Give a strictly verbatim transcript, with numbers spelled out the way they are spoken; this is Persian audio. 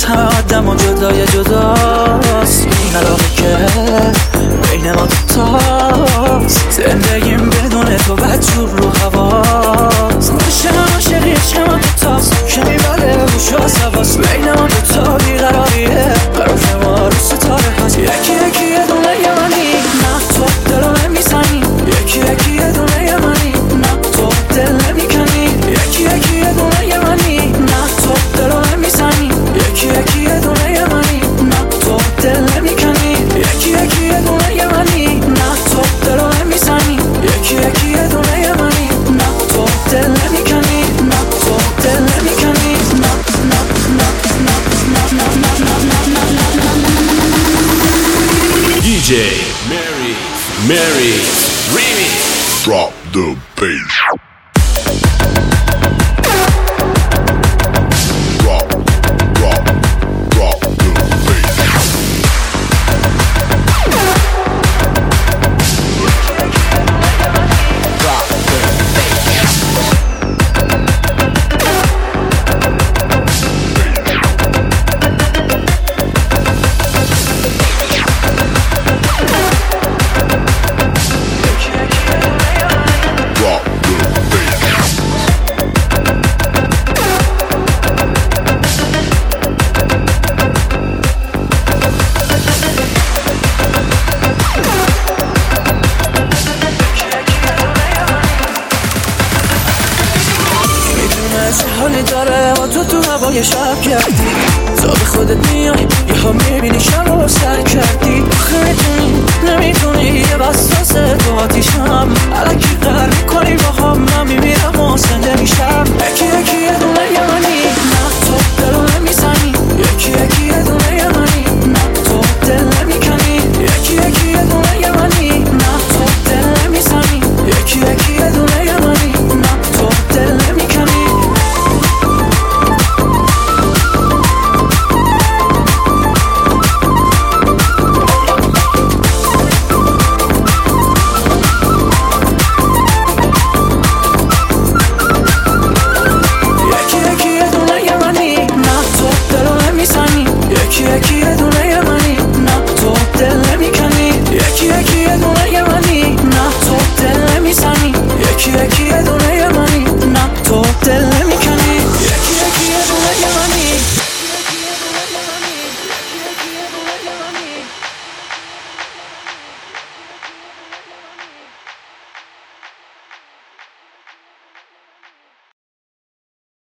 از همه آدم و جدای جداست. این علاقه که بین ما دوتاست، زندگیم بدون تو بدجور رو هواست. عشق عاشقی عشق ما دوتاست که میبره هوش و حواس. بین ما دوتا بیقراریه، قرار ما رو ستاره هست. یکی یکی یه دونه یه منی، نه تو دلو نمیزنی. یکی یکی یه دونه یه منی، نه تو دل نمیکنی. یکی یکی یه دونه یه منی، نه تو دلو نمیزنی. یکی یکی یه دونه یه منی، نه تو دل نمیکنی. یکی یکی یه دونه یه منی، نه تو دلو نمیزنی. یکی یکی یه دونه یه منی، نه تو دل نمیکنی. نه تو دل نمیکنی. نه نه نه نه نه نه نه نه نه. دی جی Mary Mary Remix. Drop the bass. Drop, drop, drop the bass. Drop the حالی داره و تو تو هوای شب کردی. تا به خودت میای یه ها میبینی شب رو سر کردی. آخه میتونی نمیتونی یه بساسه تو آتیشم. علکی قهر میکنی با هم، من میمیرم و زنده میشم. یکی یکی یه دونه یه منی،